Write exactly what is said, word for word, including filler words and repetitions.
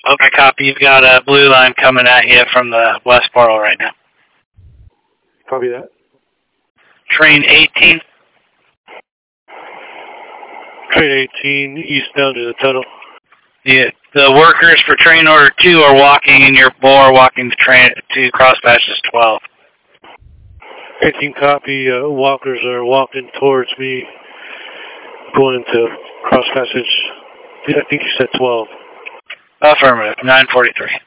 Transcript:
Okay, copy. You've got a blue line coming at you from the west portal right now. Copy that. Train eighteen. Train eighteen, eastbound to the tunnel. Yeah, the workers for train order two are walking in your bore, walking to train to cross patches twelve. eighteen copy. Uh, walkers are walking towards me, going into cross passage. I think you said twelve. Affirmative. nine forty-three.